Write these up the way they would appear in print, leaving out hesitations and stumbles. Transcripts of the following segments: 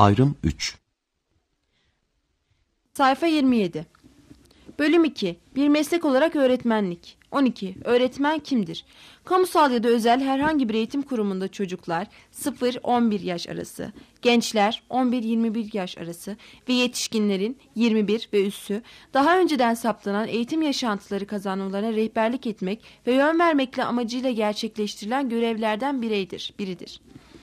Ayrım 3. Sayfa 27. Bölüm 2. Bir meslek olarak öğretmenlik. 12. Öğretmen kimdir? Kamusal ya da özel herhangi bir eğitim kurumunda çocuklar 0-11 yaş arası, gençler 11-21 yaş arası ve yetişkinlerin 21 ve üssü daha önceden saptanan eğitim yaşantıları kazanmalarına rehberlik etmek ve yön vermekle amacıyla gerçekleştirilen görevlerden biridir.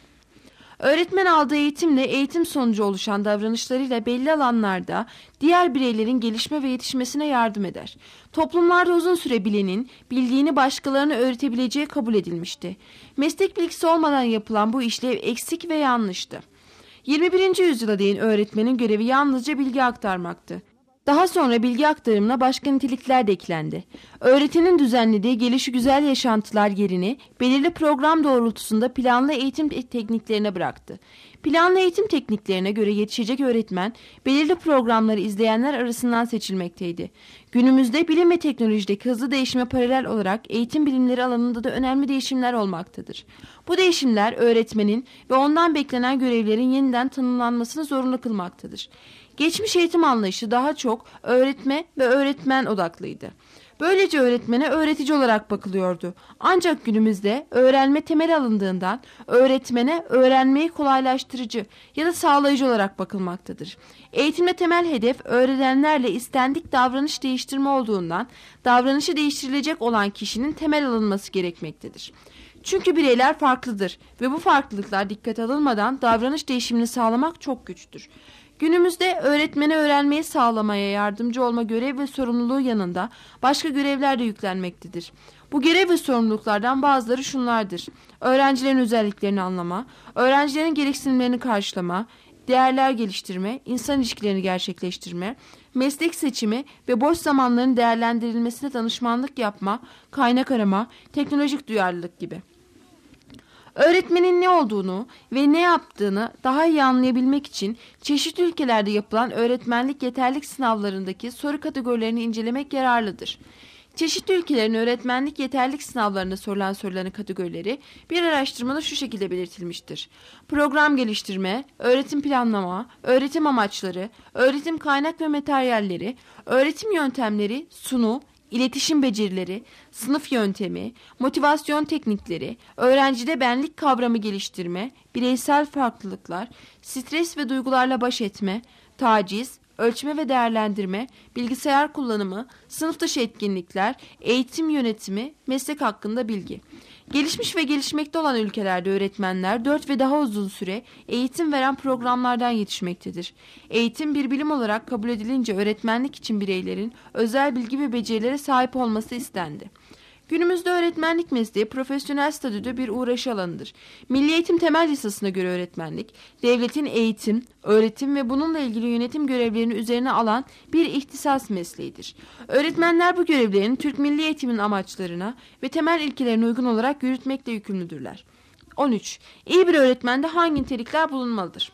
Öğretmen aldığı eğitimle eğitim sonucu oluşan davranışlarıyla belli alanlarda diğer bireylerin gelişme ve yetişmesine yardım eder. Toplumlarda uzun süre bilenin bildiğini başkalarına öğretebileceği kabul edilmişti. Meslek bilgisi olmadan yapılan bu işlev eksik ve yanlıştı. 21. yüzyıla değin öğretmenin görevi yalnızca bilgi aktarmaktı. Daha sonra bilgi aktarımına başka nitelikler de eklendi. Öğretinin düzenlediği gelişigüzel yaşantılar yerini belirli program doğrultusunda planlı eğitim tekniklerine bıraktı. Planlı eğitim tekniklerine göre yetişecek öğretmen belirli programları izleyenler arasından seçilmekteydi. Günümüzde bilim ve teknolojideki hızlı değişime paralel olarak eğitim bilimleri alanında da önemli değişimler olmaktadır. Bu değişimler öğretmenin ve ondan beklenen görevlerin yeniden tanımlanmasını zorunlu kılmaktadır. Geçmiş eğitim anlayışı daha çok öğretme ve öğretmen odaklıydı. Böylece öğretmene öğretici olarak bakılıyordu. Ancak günümüzde öğrenme temel alındığından öğretmene öğrenmeyi kolaylaştırıcı ya da sağlayıcı olarak bakılmaktadır. Eğitimde temel hedef öğrenenlerle istendik davranış değiştirme olduğundan davranışı değiştirilecek olan kişinin temel alınması gerekmektedir. Çünkü bireyler farklıdır ve bu farklılıklar dikkate alınmadan davranış değişimini sağlamak çok güçtür. Günümüzde öğretmene öğrenmeyi sağlamaya yardımcı olma görev ve sorumluluğu yanında başka görevler de yüklenmektedir. Bu görev ve sorumluluklardan bazıları şunlardır: öğrencilerin özelliklerini anlama, öğrencilerin gereksinimlerini karşılama, değerler geliştirme, insan ilişkilerini gerçekleştirme, meslek seçimi ve boş zamanların değerlendirilmesine danışmanlık yapma, kaynak arama, teknolojik duyarlılık gibi. Öğretmenin ne olduğunu ve ne yaptığını daha iyi anlayabilmek için çeşitli ülkelerde yapılan öğretmenlik yeterlilik sınavlarındaki soru kategorilerini incelemek yararlıdır. Çeşitli ülkelerin öğretmenlik yeterlilik sınavlarında sorulan soruların kategorileri bir araştırmada şu şekilde belirtilmiştir: program geliştirme, öğretim planlama, öğretim amaçları, öğretim kaynak ve materyalleri, öğretim yöntemleri, sunu, İletişim becerileri, sınıf yöntemi, motivasyon teknikleri, öğrencide benlik kavramı geliştirme, bireysel farklılıklar, stres ve duygularla baş etme, taciz, ölçme ve değerlendirme, bilgisayar kullanımı, sınıf dışı etkinlikler, eğitim yönetimi, meslek hakkında bilgi. Gelişmiş ve gelişmekte olan ülkelerde öğretmenler 4 ve daha uzun süre eğitim veren programlardan yetişmektedir. Eğitim bir bilim olarak kabul edilince öğretmenlik için bireylerin özel bilgi ve becerilere sahip olması istendi. Günümüzde öğretmenlik mesleği profesyonel statüde bir uğraşı alanıdır. Milli Eğitim Temel Yasası'na göre öğretmenlik, devletin eğitim, öğretim ve bununla ilgili yönetim görevlerini üzerine alan bir ihtisas mesleğidir. Öğretmenler bu görevlerini Türk Milli Eğitim'in amaçlarına ve temel ilkelerine uygun olarak yürütmekle yükümlüdürler. 13. İyi bir öğretmende hangi nitelikler bulunmalıdır?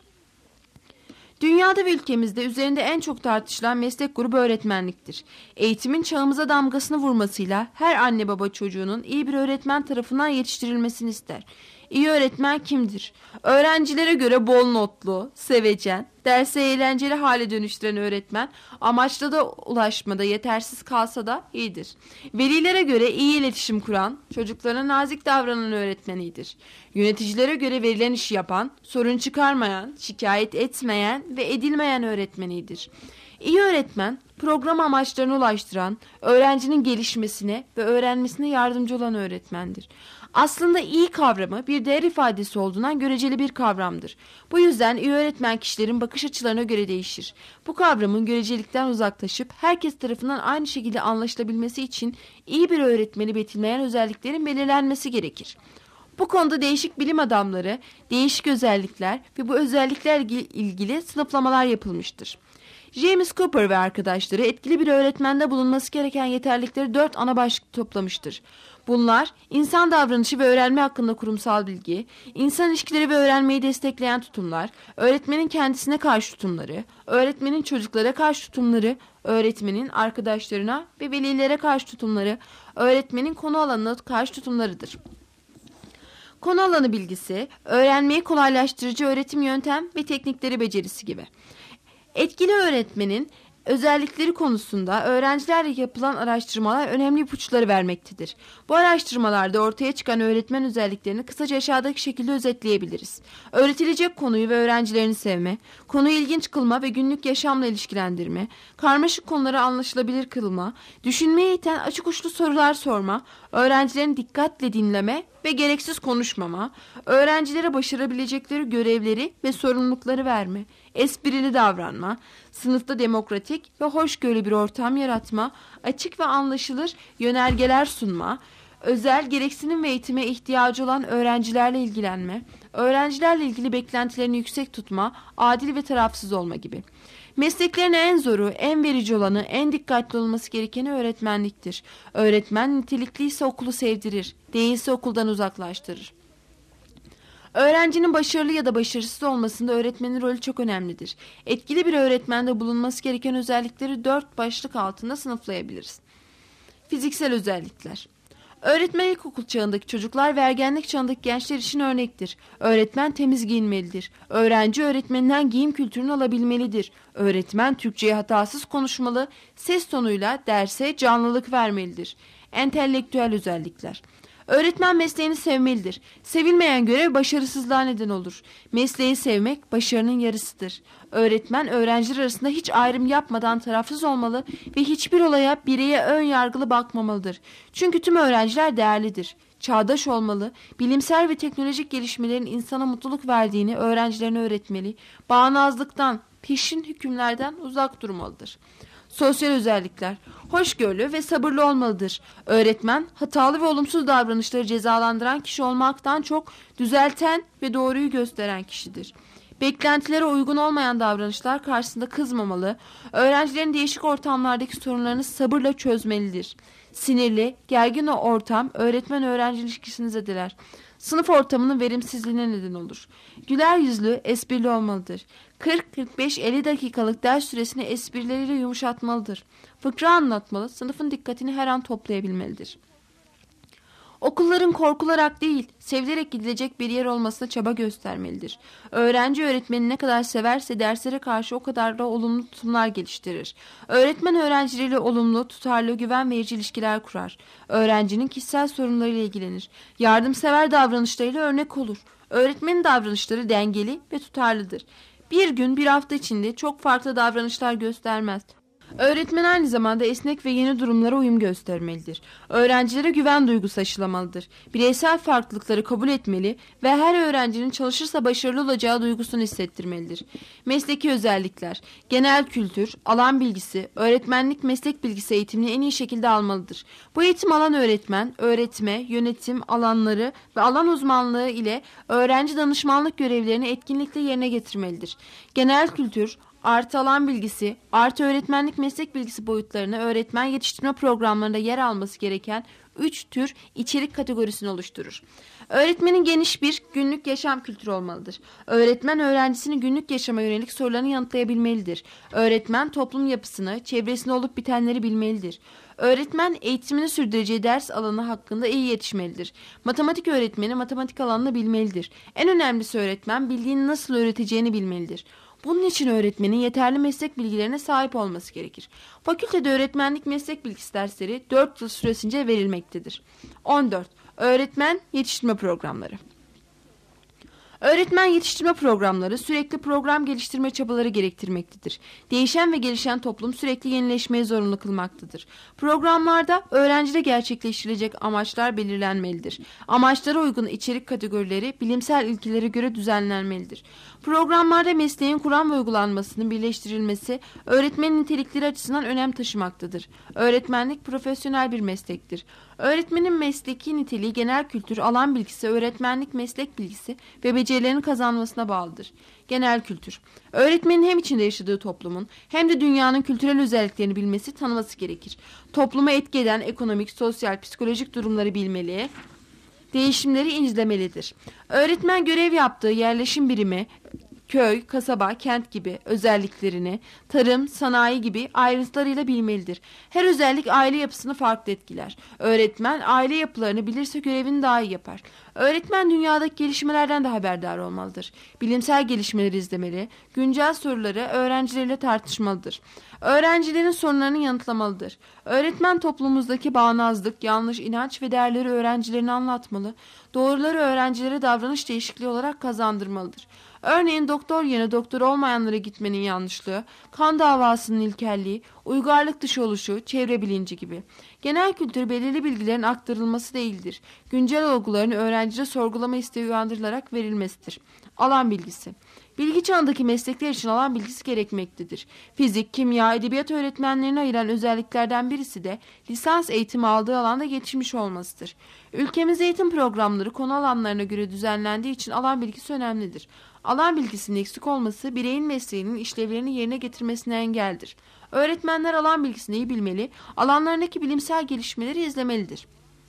Dünyada ve ülkemizde üzerinde en çok tartışılan meslek grubu öğretmenliktir. Eğitimin çağımıza damgasını vurmasıyla her anne baba çocuğunun iyi bir öğretmen tarafından yetiştirilmesini ister. İyi öğretmen kimdir? Öğrencilere göre bol notlu, sevecen, dersi eğlenceli hale dönüştüren öğretmen amaçla da ulaşmada yetersiz kalsa da iyidir. Velilere göre iyi iletişim kuran, çocuklarına nazik davranan öğretmen iyidir. Yöneticilere göre verilen işi yapan, sorun çıkarmayan, şikayet etmeyen ve edilmeyen öğretmen iyidir. İyi öğretmen, program amaçlarına ulaştıran, öğrencinin gelişmesine ve öğrenmesine yardımcı olan öğretmendir. Aslında iyi kavramı bir değer ifadesi olduğundan göreceli bir kavramdır. Bu yüzden iyi öğretmen kişilerin bakış açılarına göre değişir. Bu kavramın görecelikten uzaklaşıp herkes tarafından aynı şekilde anlaşılabilmesi için iyi bir öğretmeni betimleyen özelliklerin belirlenmesi gerekir. Bu konuda değişik bilim adamları, değişik özellikler ve bu özelliklerle ilgili sınıflamalar yapılmıştır. James Cooper ve arkadaşları etkili bir öğretmende bulunması gereken yeterlilikleri 4 ana başlıkta toplamıştır. Bunlar insan davranışı ve öğrenme hakkında kurumsal bilgi, insan ilişkileri ve öğrenmeyi destekleyen tutumlar, öğretmenin kendisine karşı tutumları, öğretmenin çocuklara karşı tutumları, öğretmenin arkadaşlarına ve velilere karşı tutumları, öğretmenin konu alanına karşı tutumlarıdır. Konu alanı bilgisi, öğrenmeyi kolaylaştırıcı öğretim yöntem ve teknikleri becerisi gibi. Etkili öğretmenin özellikleri konusunda öğrencilerle yapılan araştırmalar önemli ipuçları vermektedir. Bu araştırmalarda ortaya çıkan öğretmen özelliklerini kısaca aşağıdaki şekilde özetleyebiliriz. Öğretilecek konuyu ve öğrencilerini sevme, konuyu ilginç kılma ve günlük yaşamla ilişkilendirme, karmaşık konuları anlaşılabilir kılma, düşünmeye iten açık uçlu sorular sorma, öğrencilerin dikkatle dinleme ve gereksiz konuşmama, öğrencilere başarabilecekleri görevleri ve sorumlulukları verme, esprili davranma, sınıfta demokratik ve hoşgörülü bir ortam yaratma, açık ve anlaşılır yönergeler sunma, özel gereksinim ve eğitime ihtiyacı olan öğrencilerle ilgilenme, öğrencilerle ilgili beklentilerini yüksek tutma, adil ve tarafsız olma gibi. Mesleklerin en zoru, en verici olanı, en dikkatli olması gerekeni öğretmenliktir. Öğretmen nitelikliyse okulu sevdirir, değilse okuldan uzaklaştırır. Öğrencinin başarılı ya da başarısız olmasında öğretmenin rolü çok önemlidir. Etkili bir öğretmende bulunması gereken özellikleri 4 başlık altında sınıflayabiliriz. Fiziksel özellikler. Öğretmen ilkokul çağındaki çocuklar ve ergenlik çağındaki gençler için örnektir. Öğretmen temiz giyinmelidir. Öğrenci öğretmeninden giyim kültürünü alabilmelidir. Öğretmen Türkçeyi hatasız konuşmalı, ses tonuyla derse canlılık vermelidir. Entelektüel özellikler. Öğretmen mesleğini sevmelidir. Sevilmeyen görev başarısızlığa neden olur. Mesleği sevmek başarının yarısıdır. Öğretmen öğrenciler arasında hiç ayrım yapmadan tarafsız olmalı ve hiçbir olaya bireye ön yargılı bakmamalıdır. Çünkü tüm öğrenciler değerlidir. Çağdaş olmalı, bilimsel ve teknolojik gelişmelerin insana mutluluk verdiğini öğrencilerine öğretmeli, bağnazlıktan, peşin hükümlerden uzak durmalıdır. Sosyal özellikler. Hoşgörülü ve sabırlı olmalıdır. Öğretmen, hatalı ve olumsuz davranışları cezalandıran kişi olmaktan çok düzelten ve doğruyu gösteren kişidir. Beklentilere uygun olmayan davranışlar karşısında kızmamalı, öğrencilerin değişik ortamlardaki sorunlarını sabırla çözmelidir. Sinirli, gergin ortam öğretmen-öğrenci ilişkisini zedeler. Sınıf ortamının verimsizliğine neden olur. Güler yüzlü, esprili olmalıdır. 40-45-50 dakikalık ders süresini esprileriyle yumuşatmalıdır. Fıkra anlatmalı, sınıfın dikkatini her an toplayabilmelidir. Okulların korkularak değil, sevilerek gidilecek bir yer olmasına çaba göstermelidir. Öğrenci öğretmeni ne kadar severse derslere karşı o kadar da olumlu tutumlar geliştirir. Öğretmen öğrencileriyle olumlu, tutarlı, güven verici ilişkiler kurar. Öğrencinin kişisel sorunlarıyla ilgilenir. Yardımsever davranışlarıyla örnek olur. Öğretmenin davranışları dengeli ve tutarlıdır. Bir gün, bir hafta içinde çok farklı davranışlar göstermez. Öğretmen aynı zamanda esnek ve yeni durumlara uyum göstermelidir. Öğrencilere güven duygusu aşılamalıdır. Bireysel farklılıkları kabul etmeli ve her öğrencinin çalışırsa başarılı olacağı duygusunu hissettirmelidir. Mesleki özellikler, genel kültür, alan bilgisi, öğretmenlik meslek bilgisi eğitimini en iyi şekilde almalıdır. Bu eğitim alan öğretmen, öğretme, yönetim alanları ve alan uzmanlığı ile öğrenci danışmanlık görevlerini etkinlikle yerine getirmelidir. Genel kültür, artı alan bilgisi, artı öğretmenlik meslek bilgisi boyutlarını öğretmen yetiştirme programlarında yer alması gereken 3 tür içerik kategorisini oluşturur. Öğretmenin geniş bir günlük yaşam kültürü olmalıdır. Öğretmen öğrencisinin günlük yaşama yönelik sorularını yanıtlayabilmelidir. Öğretmen toplum yapısını, çevresinde olup bitenleri bilmelidir. Öğretmen eğitimini sürdüreceği ders alanı hakkında iyi yetişmelidir. Matematik öğretmeni matematik alanını bilmelidir. En önemlisi öğretmen bildiğini nasıl öğreteceğini bilmelidir. Bunun için öğretmenin yeterli meslek bilgilerine sahip olması gerekir. Fakültede öğretmenlik meslek bilgisi dersleri 4 yıl süresince verilmektedir. 14. Öğretmen yetiştirme programları. Öğretmen yetiştirme programları sürekli program geliştirme çabaları gerektirmektedir. Değişen ve gelişen toplum sürekli yenileşmeye zorunlu kılmaktadır. Programlarda öğrencide gerçekleştirilecek amaçlar belirlenmelidir. Amaçlara uygun içerik kategorileri bilimsel ilkelere göre düzenlenmelidir. Programlarda mesleğin kuram ve uygulanmasının birleştirilmesi öğretmenin nitelikleri açısından önem taşımaktadır. Öğretmenlik profesyonel bir meslektir. Öğretmenin mesleki niteliği genel kültür, alan bilgisi, öğretmenlik meslek bilgisi ve becerilerin kazanmasına bağlıdır. Genel kültür. Öğretmenin hem içinde yaşadığı toplumun hem de dünyanın kültürel özelliklerini bilmesi, tanıması gerekir. Topluma etki eden ekonomik, sosyal, psikolojik durumları bilmeli, değişimleri izlemelidir. Öğretmen görev yaptığı yerleşim birimi köy, kasaba, kent gibi özelliklerini, tarım, sanayi gibi ayrıntılarıyla bilmelidir. Her özellik aile yapısını farklı etkiler. Öğretmen aile yapılarını bilirse görevini daha iyi yapar. Öğretmen dünyadaki gelişmelerden de haberdar olmalıdır. Bilimsel gelişmeleri izlemeli, güncel soruları öğrencileriyle tartışmalıdır. Öğrencilerin sorunlarını yanıtlamalıdır. Öğretmen toplumumuzdaki bağnazlık, yanlış inanç ve değerleri öğrencilerine anlatmalı, doğruları öğrencilere davranış değişikliği olarak kazandırmalıdır. Örneğin doktor yerine doktor olmayanlara gitmenin yanlışlığı, kan davasının ilkelliği, uygarlık dışı oluşu, çevre bilinci gibi. Genel kültür belirli bilgilerin aktarılması değildir. Güncel olguların öğrencide sorgulama isteği uyandırılarak verilmesidir. Alan bilgisi. Bilgi çağındaki meslekler için alan bilgisi gerekmektedir. Fizik, kimya, edebiyat öğretmenlerini ayıran özelliklerden birisi de lisans eğitimi aldığı alanda gelişmiş olmasıdır. Ülkemiz eğitim programları konu alanlarına göre düzenlendiği için alan bilgisi önemlidir. Alan bilgisinin eksik olması bireyin mesleğinin işlevlerini yerine getirmesine engeldir. Öğretmenler alan bilgisini iyi bilmeli, alanlarındaki bilimsel gelişmeleri izlemelidir.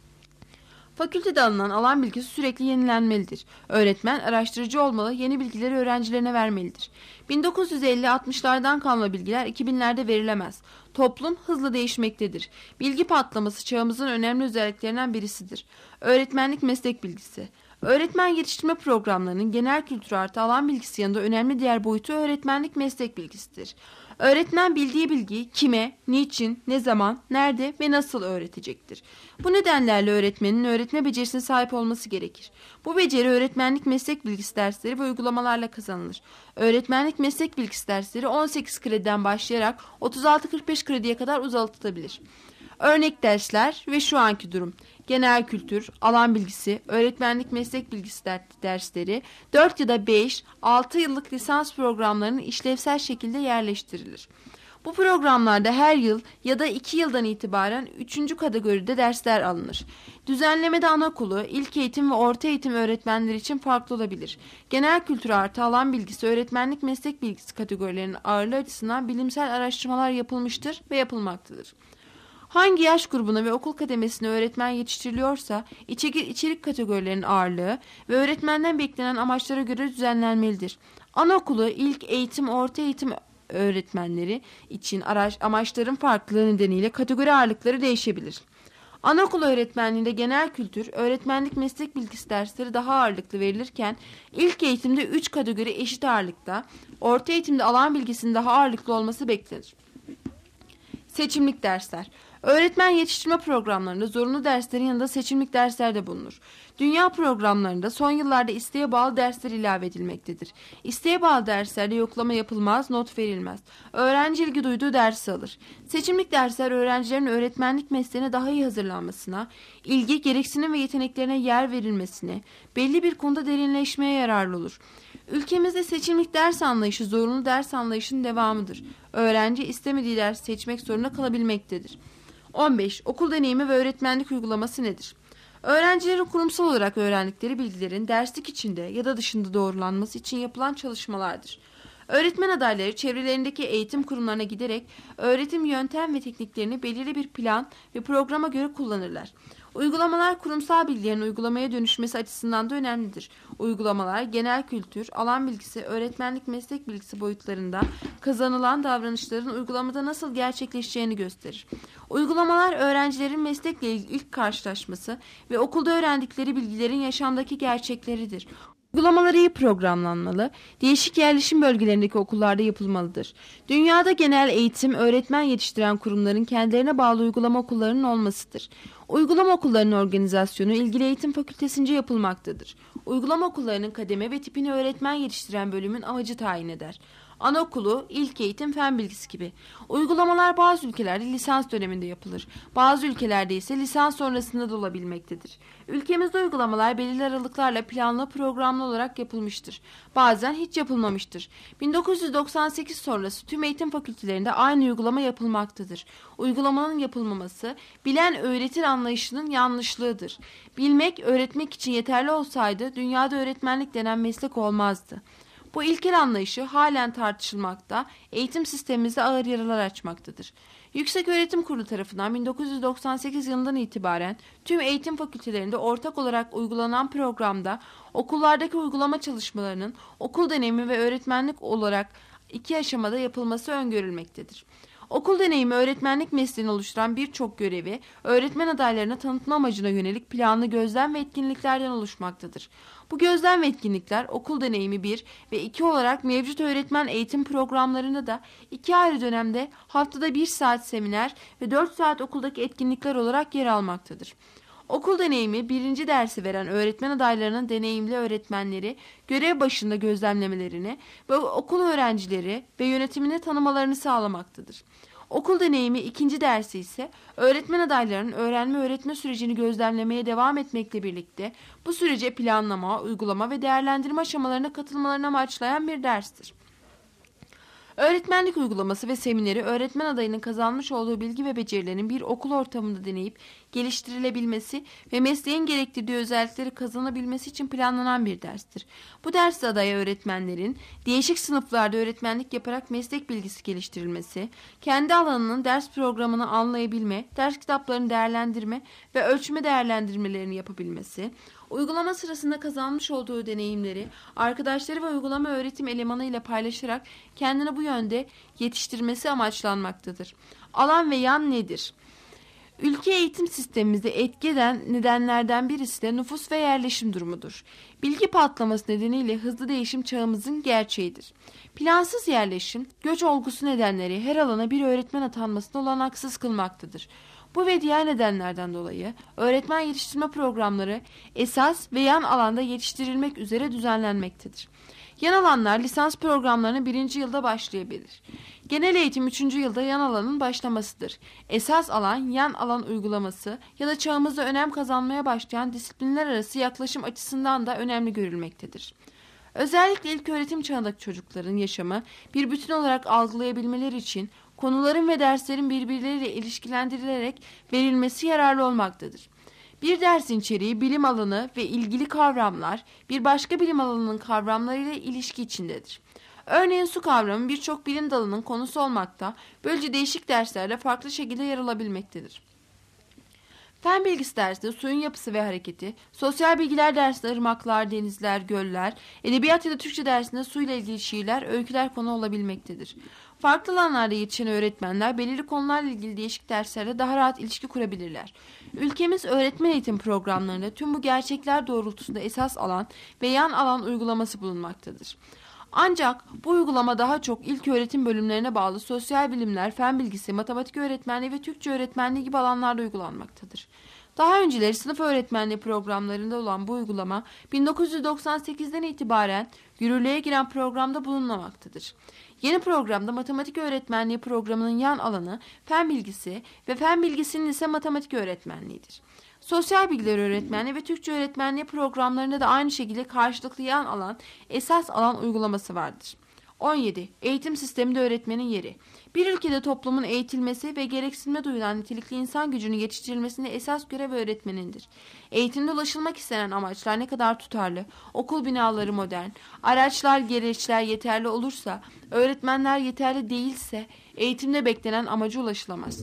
Fakültede alınan alan bilgisi sürekli yenilenmelidir. Öğretmen araştırıcı olmalı, yeni bilgileri öğrencilerine vermelidir. 1950-60'lardan kalma bilgiler 2000'lerde verilemez. Toplum hızla değişmektedir. Bilgi patlaması çağımızın önemli özelliklerinden birisidir. Öğretmenlik meslek bilgisi. Öğretmen yetiştirme programlarının genel kültür artı alan bilgisi yanında önemli diğer boyutu öğretmenlik meslek bilgisidir. Öğretmen bildiği bilgiyi kime, niçin, ne zaman, nerede ve nasıl öğretecektir. Bu nedenlerle öğretmenin öğretme becerisine sahip olması gerekir. Bu beceri öğretmenlik meslek bilgisi dersleri ve uygulamalarla kazanılır. Öğretmenlik meslek bilgisi dersleri 18 krediden başlayarak 36-45 krediye kadar uzatılabilir. Örnek dersler ve şu anki durum. Genel kültür, alan bilgisi, öğretmenlik meslek bilgisi dersleri 4 ya da 5-6 yıllık lisans programlarının işlevsel şekilde yerleştirilir. Bu programlarda her yıl ya da 2 yıldan itibaren 3. kategoride dersler alınır. Düzenlemede anaokulu, ilköğitim ve orta eğitim öğretmenleri için farklı olabilir. Genel kültür artı alan bilgisi, öğretmenlik meslek bilgisi kategorilerinin ağırlığı açısından bilimsel araştırmalar yapılmıştır ve yapılmaktadır. Hangi yaş grubuna ve okul kademesine öğretmen yetiştiriliyorsa içerik kategorilerinin ağırlığı ve öğretmenden beklenen amaçlara göre düzenlenmelidir. Anaokulu, ilk eğitim, orta eğitim öğretmenleri için amaçların farklılığı nedeniyle kategori ağırlıkları değişebilir. Anaokulu öğretmenliğinde genel kültür, öğretmenlik meslek bilgisi dersleri daha ağırlıklı verilirken ilk eğitimde 3 kategori eşit ağırlıkta, orta eğitimde alan bilgisinin daha ağırlıklı olması beklenir. Seçimlik dersler. Öğretmen yetiştirme programlarında zorunlu derslerin yanında seçimlik dersler de bulunur. Dünya programlarında son yıllarda isteğe bağlı dersler ilave edilmektedir. İsteğe bağlı derslerde yoklama yapılmaz, not verilmez. Öğrenci ilgi duyduğu dersi alır. Seçimlik dersler öğrencilerin öğretmenlik mesleğine daha iyi hazırlanmasına, ilgi, gereksinim ve yeteneklerine yer verilmesine, belli bir konuda derinleşmeye yararlı olur. Ülkemizde seçimlik ders anlayışı zorunlu ders anlayışının devamıdır. Öğrenci istemediği dersi seçmek zorunda kalabilmektedir. 15. Okul deneyimi ve öğretmenlik uygulaması nedir? Öğrencilerin kurumsal olarak öğrendikleri bilgilerin derslik içinde ya da dışında doğrulanması için yapılan çalışmalardır. Öğretmen adayları çevrelerindeki eğitim kurumlarına giderek öğretim yöntem ve tekniklerini belirli bir plan ve programa göre kullanırlar. Uygulamalar kurumsal bilgilerin uygulamaya dönüşmesi açısından da önemlidir. Uygulamalar genel kültür, alan bilgisi, öğretmenlik meslek bilgisi boyutlarında kazanılan davranışların uygulamada nasıl gerçekleşeceğini gösterir. Uygulamalar öğrencilerin meslekle ilk karşılaşması ve okulda öğrendikleri bilgilerin yaşamdaki gerçekleridir. Uygulamalar iyi programlanmalı, değişik yerleşim bölgelerindeki okullarda yapılmalıdır. Dünyada genel eğitim, öğretmen yetiştiren kurumların kendilerine bağlı uygulama okullarının olmasıdır. Uygulama okullarının organizasyonu ilgili eğitim fakültesince yapılmaktadır. Uygulama okullarının kademe ve tipini öğretmen yetiştiren bölümün amacı tayin eder. Anaokulu, ilköğitim, fen bilgisi gibi. Uygulamalar bazı ülkelerde lisans döneminde yapılır. Bazı ülkelerde ise lisans sonrasında da olabilmektedir. Ülkemizde uygulamalar belirli aralıklarla planlı programlı olarak yapılmıştır. Bazen hiç yapılmamıştır. 1998 sonrası tüm eğitim fakültelerinde aynı uygulama yapılmaktadır. Uygulamanın yapılmaması bilen öğretir anlayışının yanlışlığıdır. Bilmek, öğretmek için yeterli olsaydı dünyada öğretmenlik denen meslek olmazdı. Bu ilkel anlayışı halen tartışılmakta, eğitim sistemimizde ağır yaralar açmaktadır. Yükseköğretim Kurulu tarafından 1998 yılından itibaren tüm eğitim fakültelerinde ortak olarak uygulanan programda okullardaki uygulama çalışmalarının okul deneyimi ve öğretmenlik olarak 2 aşamada yapılması öngörülmektedir. Okul deneyimi öğretmenlik mesleğini oluşturan birçok görevi öğretmen adaylarına tanıtma amacına yönelik planlı gözlem ve etkinliklerden oluşmaktadır. Bu gözlem ve etkinlikler okul deneyimi 1 ve 2 olarak mevcut öğretmen eğitim programlarında da 2 ayrı dönemde haftada 1 saat seminer ve 4 saat okuldaki etkinlikler olarak yer almaktadır. Okul deneyimi 1. dersi veren öğretmen adaylarının deneyimli öğretmenleri görev başında gözlemlemelerini ve okul öğrencileri ve yönetimini tanımalarını sağlamaktadır. Okul deneyimi 2. dersi ise öğretmen adaylarının öğrenme öğretme sürecini gözlemlemeye devam etmekle birlikte bu sürece planlama, uygulama ve değerlendirme aşamalarına katılmalarını amaçlayan bir derstir. Öğretmenlik uygulaması ve semineri öğretmen adayının kazanmış olduğu bilgi ve becerilerin bir okul ortamında deneyip geliştirilebilmesi ve mesleğin gerektirdiği özellikleri kazanabilmesi için planlanan bir derstir. Bu derste adaya öğretmenlerin değişik sınıflarda öğretmenlik yaparak meslek bilgisi geliştirilmesi, kendi alanının ders programını anlayabilme, ders kitaplarını değerlendirme ve ölçme değerlendirmelerini yapabilmesi, uygulama sırasında kazanmış olduğu deneyimleri arkadaşları ve uygulama öğretim elemanı ile paylaşarak kendini bu yönde yetiştirmesi amaçlanmaktadır. Alan ve yan nedir? Ülke eğitim sistemimizde etki eden nedenlerden birisi de nüfus ve yerleşim durumudur. Bilgi patlaması nedeniyle hızlı değişim çağımızın gerçeğidir. Plansız yerleşim, göç olgusu nedenleri her alana bir öğretmen atanmasını olanaksız kılmaktadır. Bu ve diğer nedenlerden dolayı öğretmen yetiştirme programları esas ve yan alanda yetiştirilmek üzere düzenlenmektedir. Yan alanlar lisans programlarının 1. yılda başlayabilir. Genel eğitim 3. yılda yan alanın başlamasıdır. Esas alan, yan alan uygulaması ya da çağımızda önem kazanmaya başlayan disiplinler arası yaklaşım açısından da önemli görülmektedir. Özellikle ilköğretim çağındaki çocukların yaşamı bir bütün olarak algılayabilmeleri için konuların ve derslerin birbirleriyle ilişkilendirilerek verilmesi yararlı olmaktadır. Bir dersin içeriği, bilim alanı ve ilgili kavramlar bir başka bilim alanının kavramlarıyla ilişki içindedir. Örneğin su kavramı birçok bilim dalının konusu olmakta, böylece değişik derslerde farklı şekilde yer alabilmektedir. Fen bilgisi dersinde suyun yapısı ve hareketi, sosyal bilgiler dersinde ırmaklar, denizler, göller, edebiyat ya da Türkçe dersinde suyla ilgili şiirler, öyküler konu olabilmektedir. Farklı alanlarda yetişen öğretmenler belirli konularla ilgili değişik derslerle daha rahat ilişki kurabilirler. Ülkemiz öğretmen eğitim programlarında tüm bu gerçekler doğrultusunda esas alan ve yan alan uygulaması bulunmaktadır. Ancak bu uygulama daha çok ilköğretim bölümlerine bağlı sosyal bilimler, fen bilgisi, matematik öğretmenliği ve Türkçe öğretmenliği gibi alanlarda uygulanmaktadır. Daha önceleri sınıf öğretmenliği programlarında olan bu uygulama 1998'den itibaren yürürlüğe giren programda bulunmamaktadır. Yeni programda matematik öğretmenliği programının yan alanı fen bilgisi ve fen bilgisinin ise matematik öğretmenliğidir. Sosyal bilgiler öğretmenliği ve Türkçe öğretmenliği programlarında da aynı şekilde karşılıklı yan alan, esas alan uygulaması vardır. 17. Eğitim sisteminde öğretmenin yeri. Bir ülkede toplumun eğitilmesi ve gereksinime duyulan nitelikli insan gücünün yetiştirilmesinde esas görev öğretmenindir. Eğitimde ulaşılmak istenen amaçlar ne kadar tutarlı, okul binaları modern, araçlar, gereçler yeterli olursa, öğretmenler yeterli değilse eğitimde beklenen amaca ulaşılamaz.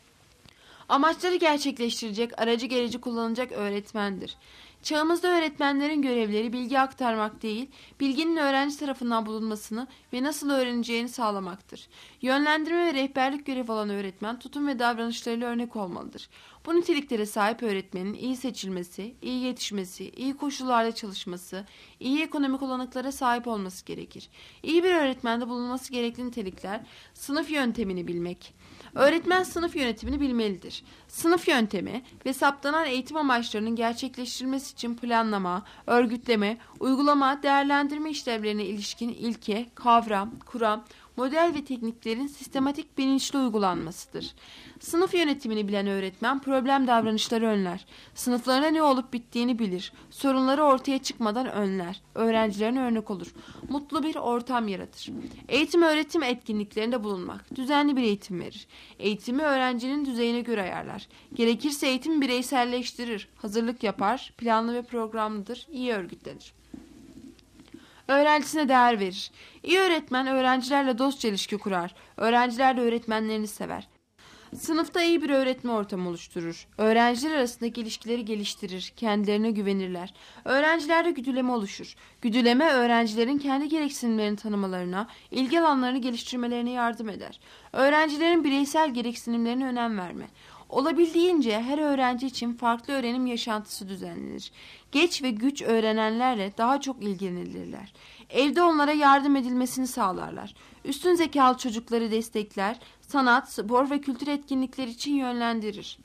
Amaçları gerçekleştirecek, aracı gereci kullanılacak öğretmendir. Çağımızda öğretmenlerin görevleri bilgi aktarmak değil, bilginin öğrenci tarafından bulunmasını ve nasıl öğreneceğini sağlamaktır. Yönlendirme ve rehberlik görevi alan öğretmen tutum ve davranışlarıyla örnek olmalıdır. Bu niteliklere sahip öğretmenin iyi seçilmesi, iyi yetişmesi, iyi koşullarda çalışması, iyi ekonomik olanaklara sahip olması gerekir. İyi bir öğretmende bulunması gerekli nitelikler, sınıf yöntemini bilmek. Öğretmen sınıf yönetimini bilmelidir. Sınıf yöntemi ve saptanan eğitim amaçlarının gerçekleştirilmesi için planlama, örgütleme, uygulama, değerlendirme işlevlerine ilişkin ilke, kavram, kuram, model ve tekniklerin sistematik bilinçli uygulanmasıdır. Sınıf yönetimini bilen öğretmen problem davranışları önler. Sınıflarına ne olup bittiğini bilir. Sorunları ortaya çıkmadan önler. Öğrencilerine örnek olur. Mutlu bir ortam yaratır. Eğitim öğretim etkinliklerinde bulunmak. Düzenli bir eğitim verir. Eğitimi öğrencinin düzeyine göre ayarlar. Gerekirse eğitimi bireyselleştirir. Hazırlık yapar. Planlı ve programlıdır. İyi örgütlenir. Öğrencisine değer verir. İyi öğretmen öğrencilerle dostça ilişki kurar. Öğrenciler de öğretmenlerini sever. Sınıfta iyi bir öğretme ortamı oluşturur. Öğrenciler arasındaki ilişkileri geliştirir. Kendilerine güvenirler. Öğrencilerde güdüleme oluşur. Güdüleme öğrencilerin kendi gereksinimlerini tanımalarına, ilgi alanlarını geliştirmelerine yardım eder. Öğrencilerin bireysel gereksinimlerine önem verme. Olabildiğince her öğrenci için farklı öğrenim yaşantısı düzenlenir. Geç ve güç öğrenenlerle daha çok ilgilenirler. Evde onlara yardım edilmesini sağlarlar. Üstün zekalı çocukları destekler, sanat, spor ve kültür etkinlikleri için yönlendirir.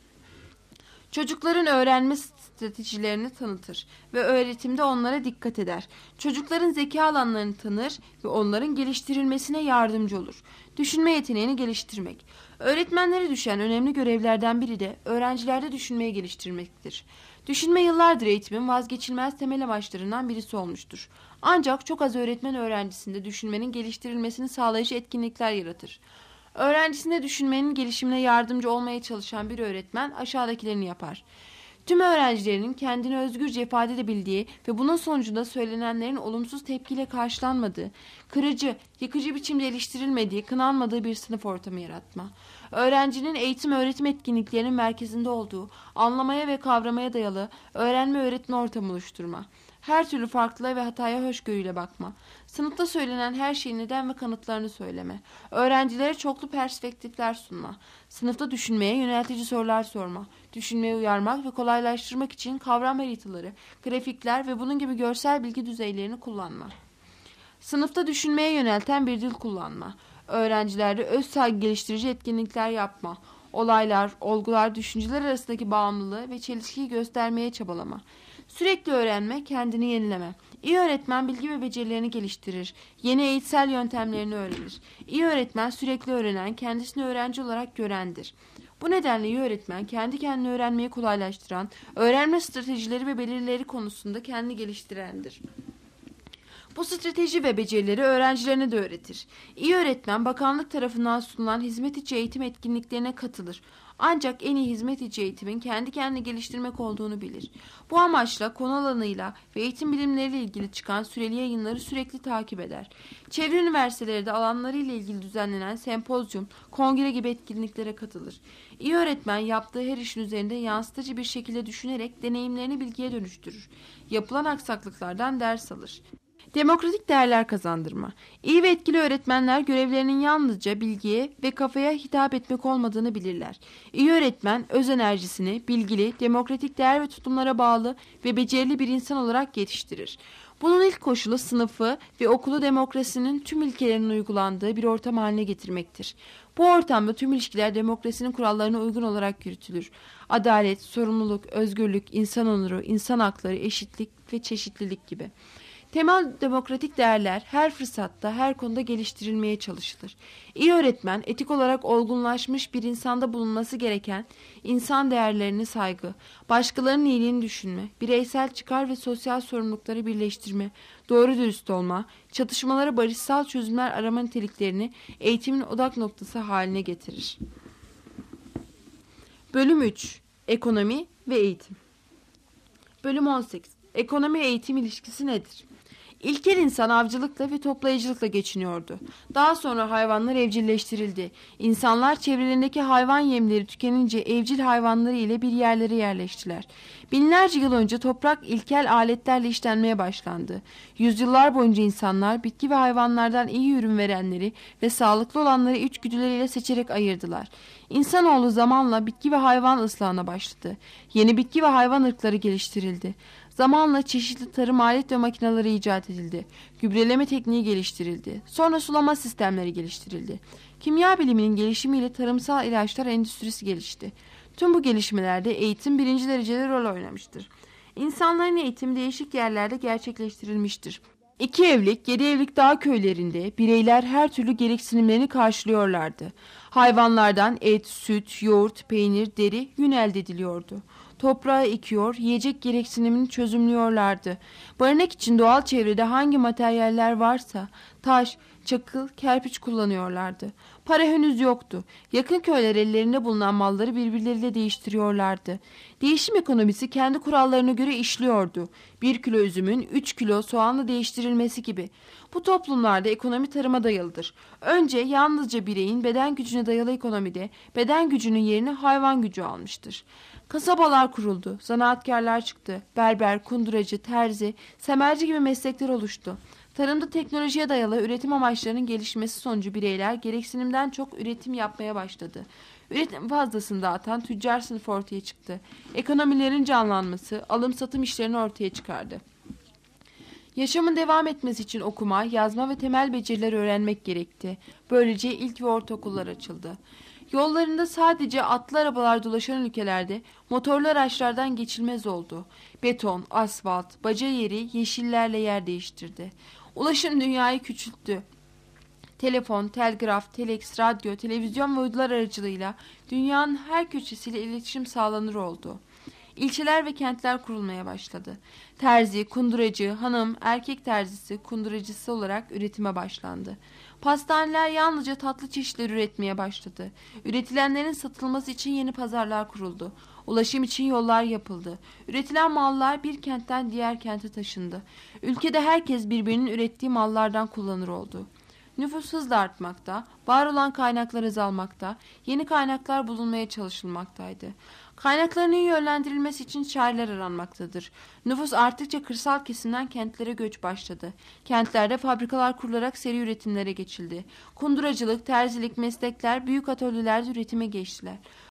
Çocukların öğrenme stratejilerini tanıtır ve öğretimde onlara dikkat eder. Çocukların zeka alanlarını tanır ve onların geliştirilmesine yardımcı olur. Düşünme yeteneğini geliştirmek. Öğretmenlere düşen önemli görevlerden biri de öğrencilerde düşünmeyi geliştirmektir. Düşünme yıllardır eğitimin vazgeçilmez temel amaçlarından birisi olmuştur. Ancak çok az öğretmen öğrencisinde düşünmenin geliştirilmesini sağlayıcı etkinlikler yaratır. Öğrencisinde düşünmenin gelişimine yardımcı olmaya çalışan bir öğretmen aşağıdakilerini yapar. Tüm öğrencilerinin kendini özgürce ifade edebildiği ve bunun sonucunda söylenenlerin olumsuz tepkiyle karşılanmadığı, kırıcı, yıkıcı biçimde eleştirilmediği, kınanmadığı bir sınıf ortamı yaratma. Öğrencinin eğitim öğretim etkinliklerinin merkezinde olduğu, anlamaya ve kavramaya dayalı öğrenme öğretme ortamı oluşturma. Her türlü farklılığa ve hataya hoşgörüyle bakma. Sınıfta söylenen her şeyin neden ve kanıtlarını söyleme. Öğrencilere çoklu perspektifler sunma. Sınıfta düşünmeye yöneltici sorular sorma. Düşünmeyi uyarmak ve kolaylaştırmak için kavram haritaları, grafikler ve bunun gibi görsel bilgi düzeylerini kullanma. Sınıfta düşünmeye yönelten bir dil kullanma. Öğrencilerde öz saygı geliştirici etkinlikler yapma. Olaylar, olgular, düşünceler arasındaki bağımlılığı ve çelişkiyi göstermeye çabalama. Sürekli öğrenme, kendini yenileme. İyi öğretmen bilgi ve becerilerini geliştirir. Yeni eğitsel yöntemlerini öğrenir. İyi öğretmen sürekli öğrenen, kendisini öğrenci olarak görendir. Bu nedenle iyi öğretmen kendi kendine öğrenmeyi kolaylaştıran, öğrenme stratejileri ve belirleri konusunda kendini geliştirendir. Bu strateji ve becerileri öğrencilerine de öğretir. İyi öğretmen bakanlık tarafından sunulan hizmet içi eğitim etkinliklerine katılır. Ancak en iyi hizmet içi eğitimin kendi kendini geliştirmek olduğunu bilir. Bu amaçla konu alanıyla ve eğitim bilimleriyle ilgili çıkan süreli yayınları sürekli takip eder. Çevre üniversiteleri de alanlarıyla ilgili düzenlenen sempozyum, kongre gibi etkinliklere katılır. İyi öğretmen yaptığı her işin üzerinde yansıtıcı bir şekilde düşünerek deneyimlerini bilgiye dönüştürür. Yapılan aksaklıklardan ders alır. Demokratik değerler kazandırma. İyi ve etkili öğretmenler görevlerinin yalnızca bilgiye ve kafaya hitap etmek olmadığını bilirler. İyi öğretmen öz enerjisini bilgili, demokratik değer ve tutumlara bağlı ve becerili bir insan olarak yetiştirir. Bunun ilk koşulu sınıfı ve okulu demokrasinin tüm ilkelerinin uygulandığı bir ortam haline getirmektir. Bu ortamda tüm ilişkiler demokrasinin kurallarına uygun olarak yürütülür. Adalet, sorumluluk, özgürlük, insan onuru, insan hakları, eşitlik ve çeşitlilik gibi. Temel demokratik değerler her fırsatta, her konuda geliştirilmeye çalışılır. İyi öğretmen, etik olarak olgunlaşmış bir insanda bulunması gereken insan değerlerine saygı, başkalarının iyiliğini düşünme, bireysel çıkar ve sosyal sorumlulukları birleştirme, doğru dürüst olma, çatışmalara barışsal çözümler arama niteliklerini eğitimin odak noktası haline getirir. Bölüm 3. Ekonomi ve eğitim. Bölüm 18. Ekonomi-eğitim ilişkisi nedir? İlkel insan avcılıkla ve toplayıcılıkla geçiniyordu. Daha sonra hayvanlar evcilleştirildi. İnsanlar çevrelerindeki hayvan yemleri tükenince evcil hayvanları ile bir yerlere yerleştiler. Binlerce yıl önce toprak ilkel aletlerle işlenmeye başlandı. Yüzyıllar boyunca insanlar bitki ve hayvanlardan iyi ürün verenleri ve sağlıklı olanları içgüdüleriyle seçerek ayırdılar. İnsanoğlu zamanla bitki ve hayvan ıslahına başladı. Yeni bitki ve hayvan ırkları geliştirildi. Zamanla çeşitli tarım alet ve makineleri icat edildi. Gübreleme tekniği geliştirildi. Sonra sulama sistemleri geliştirildi. Kimya biliminin gelişimiyle tarımsal ilaçlar endüstrisi gelişti. Tüm bu gelişmelerde eğitim birinci derecede rol oynamıştır. İnsanların eğitimi değişik yerlerde gerçekleştirilmiştir. 2 evlik, 7 evlik dağ köylerinde bireyler her türlü gereksinimlerini karşılıyorlardı. Hayvanlardan et, süt, yoğurt, peynir, deri, yün elde ediliyordu. Toprağı ekiyor, yiyecek gereksinimini çözümlüyorlardı. Barınak için doğal çevrede hangi materyaller varsa taş, çakıl, kerpiç kullanıyorlardı. Para henüz yoktu. Yakın köyler ellerinde bulunan malları birbirleriyle değiştiriyorlardı. Değişim ekonomisi kendi kurallarına göre işliyordu. 1 kilo üzümün 3 kilo soğanla değiştirilmesi gibi. Bu toplumlarda ekonomi tarıma dayalıdır. Önce yalnızca bireyin beden gücüne dayalı ekonomide beden gücünün yerini hayvan gücü almıştır. Kasabalar kuruldu, zanaatkarlar çıktı, berber, kunduracı, terzi, semerci gibi meslekler oluştu. Tarımda teknolojiye dayalı üretim amaçlarının gelişmesi sonucu bireyler gereksinimden çok üretim yapmaya başladı. Üretim fazlasını dağıtan tüccar sınıfı ortaya çıktı. Ekonomilerin canlanması, alım-satım işlerini ortaya çıkardı. Yaşamın devam etmesi için okuma, yazma ve temel beceriler öğrenmek gerekti. Böylece ilk ve ortaokullar açıldı. Yollarında sadece atlı arabalar dolaşan ülkelerde motorlu araçlardan geçilmez oldu. Beton, asfalt, baca yeri yeşillerle yer değiştirdi. Ulaşım dünyayı küçülttü. Telefon, telgraf, teleks, radyo, televizyon ve uydular aracılığıyla dünyanın her köşesiyle iletişim sağlanır oldu. İlçeler ve kentler kurulmaya başladı. Terzi, kunduracı, hanım, erkek terzisi, kunduracısı olarak üretime başlandı. Pastaneler yalnızca tatlı çeşitleri üretmeye başladı. Üretilenlerin satılması için yeni pazarlar kuruldu. Ulaşım için yollar yapıldı. Üretilen mallar bir kentten diğer kente taşındı. Ülkede herkes birbirinin ürettiği mallardan kullanır oldu. Nüfus hızla artmakta, var olan kaynaklar azalmakta, yeni kaynaklar bulunmaya çalışılmaktaydı. Kaynakların iyi yönlendirilmesi için çareler aranmaktadır. Nüfus arttıkça kırsal kesimden kentlere göç başladı. Kentlerde fabrikalar kurularak seri üretimlere geçildi. Kunduracılık, terzilik, meslekler büyük atölyelerde üretime geçtiler.